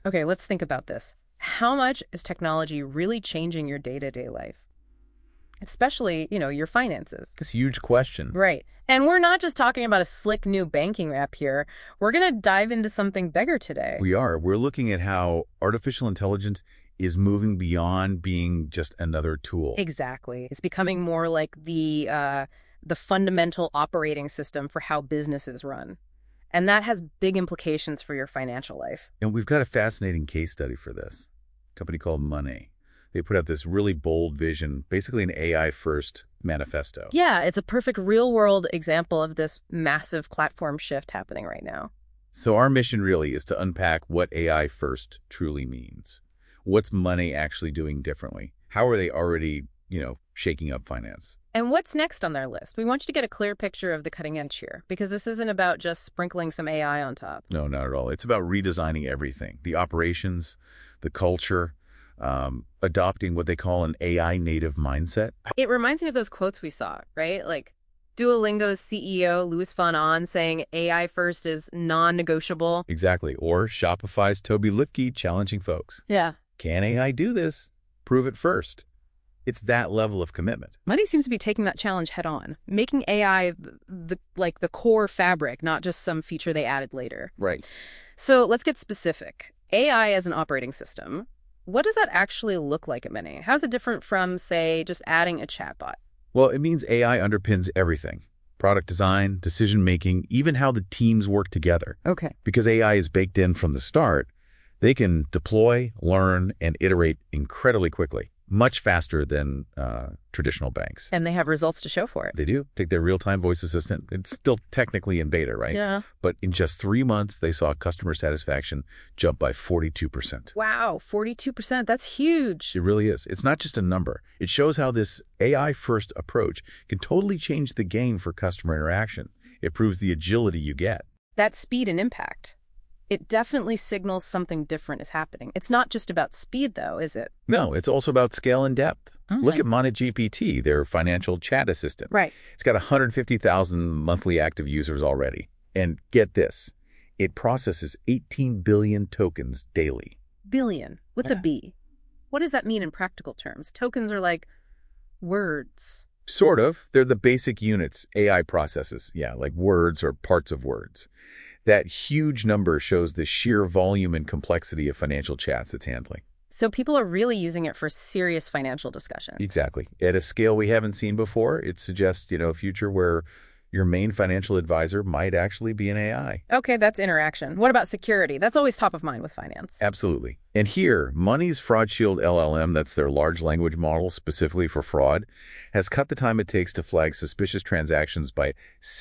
Okay, let's think about this. How much is technology really changing your day-to-day life? Especially, your finances. It's a huge question. Right. And we're not just talking about a slick new banking app here. We're going to dive into something bigger today. We are. We're looking at how artificial intelligence is moving beyond being just another tool. Exactly. It's becoming more like the fundamental operating system for how businesses run. And that has big implications for your financial life. And we've got a fascinating case study for this. A company called Money. They put out this really bold vision, basically an AI-first manifesto. Yeah, it's a perfect real-world example of this massive platform shift happening right now. So our mission really is to unpack what AI-first truly means. What's Money actually doing differently? How are they already, shaking up finance? And what's next on their list? We want you to get a clear picture of the cutting edge here, because this isn't about just sprinkling some AI on top. No, not at all. It's about redesigning everything. The operations, the culture, adopting what they call an AI native mindset. It reminds me of those quotes we saw, right? Like Duolingo's CEO, Louis von Ahn, saying AI first is non-negotiable. Exactly. Or Shopify's Toby Lipke challenging folks. Yeah. Can AI do this? Prove it first. It's that level of commitment. Money seems to be taking that challenge head on, making AI the core fabric, not just some feature they added later. Right. So let's get specific. AI as an operating system, what does that actually look like at Money? How's it different from, say, just adding a chatbot? Well, it means AI underpins everything. Product design, decision-making, even how the teams work together. Okay. Because AI is baked in from the start, they can deploy, learn, and iterate incredibly quickly. Much faster than traditional banks. And they have results to show for it. They do. Take their real-time voice assistant. It's still technically in beta, right? Yeah. But in just 3 months, they saw customer satisfaction jump by 42%. Wow, 42%. That's huge. It really is. It's not just a number. It shows how this AI-first approach can totally change the game for customer interaction. It proves the agility you get. That speed and impact. It definitely signals something different is happening. It's not just about speed, though, is it? No, it's also about scale and depth. Look at MoneyGPT, their financial chat assistant. Right. It's got 150,000 monthly active users already. And get this, it processes 18 billion tokens daily. Billion, with a B. What does that mean in practical terms? Tokens are like words. Sort of. They're the basic units AI processes. Yeah, like words or parts of words. That huge number shows the sheer volume and complexity of financial chats it's handling. So people are really using it for serious financial discussion. Exactly. At a scale we haven't seen before, it suggests, a future where your main financial advisor might actually be an AI. Okay, that's interaction. What about security? That's always top of mind with finance. Absolutely. And here, Money's Fraud Shield LLM, that's their large language model specifically for fraud, has cut the time it takes to flag suspicious transactions by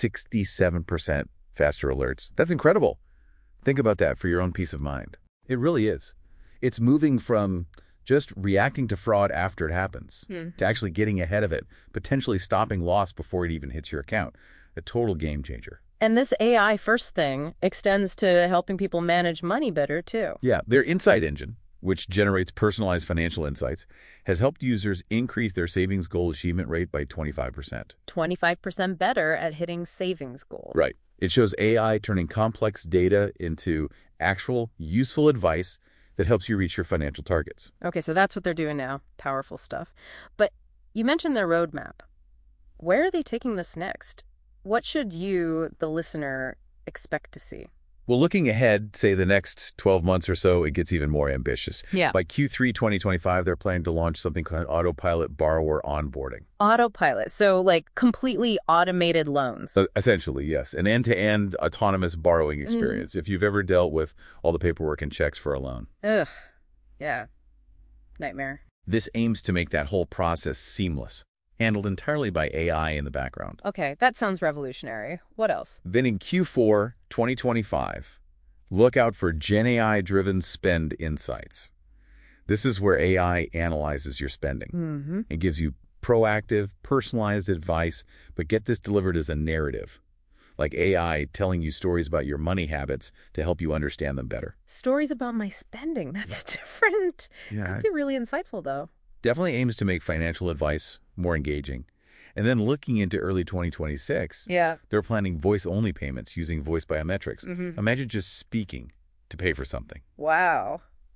67%. Faster alerts. That's incredible. Think about that for your own peace of mind. It really is. It's moving from just reacting to fraud after it happens to actually getting ahead of it, potentially stopping loss before it even hits your account. A total game changer. And this AI first thing extends to helping people manage money better, too. Yeah, their Insight Engine, which generates personalized financial insights, has helped users increase their savings goal achievement rate by 25%. 25% better at hitting savings goals. Right. It shows AI turning complex data into actual, useful advice that helps you reach your financial targets. Okay, so that's what they're doing now. Powerful stuff. But you mentioned their roadmap. Where are they taking this next? What should you, the listener, expect to see? Well, looking ahead, say the next 12 months or so, it gets even more ambitious. Yeah. By Q3 2025, they're planning to launch something called Autopilot Borrower Onboarding. Autopilot, so like completely automated loans. Essentially, yes. An end-to-end autonomous borrowing experience, if you've ever dealt with all the paperwork and checks for a loan. Ugh. Yeah. Nightmare. This aims to make that whole process seamless, handled entirely by AI in the background. Okay, that sounds revolutionary. What else? Then in Q4 2025, look out for Gen AI-driven spend insights. This is where AI analyzes your spending and gives you proactive, personalized advice, but get this delivered as a narrative, like AI telling you stories about your money habits to help you understand them better. Stories about my spending. That's different. Yeah. Could be really insightful, though. Definitely aims to make financial advice more engaging. And then looking into early 2026, they're planning voice-only payments using voice biometrics. Imagine just speaking to pay for something. Wow.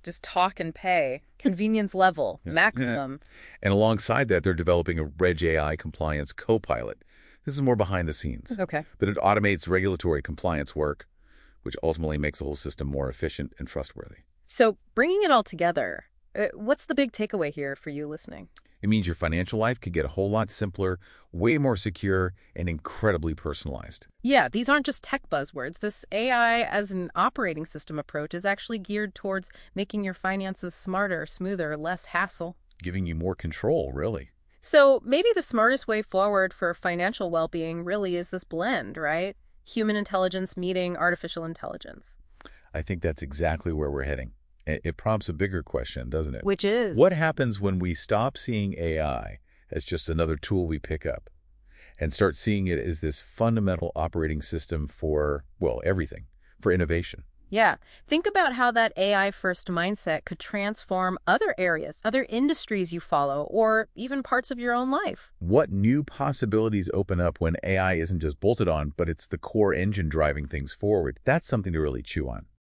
Just talk and pay. Convenience level, Yeah. maximum. And alongside that, they're developing a Reg AI compliance co-pilot. This is more behind the scenes. Okay. But it automates regulatory compliance work, which ultimately makes the whole system more efficient and trustworthy. So bringing it all together, what's the big takeaway here for you listening? It means your financial life could get a whole lot simpler, way more secure, and incredibly personalized. Yeah, these aren't just tech buzzwords. This AI as an operating system approach is actually geared towards making your finances smarter, smoother, less hassle. Giving you more control, really. So maybe the smartest way forward for financial well-being really is this blend, right? Human intelligence meeting artificial intelligence. I think that's exactly where we're heading. It prompts a bigger question, doesn't it? Which is? What happens when we stop seeing AI as just another tool we pick up and start seeing it as this fundamental operating system for, well, everything, for innovation? Yeah. Think about how that AI-first mindset could transform other areas, other industries you follow, or even parts of your own life. What new possibilities open up when AI isn't just bolted on, but it's the core engine driving things forward? That's something to really chew on.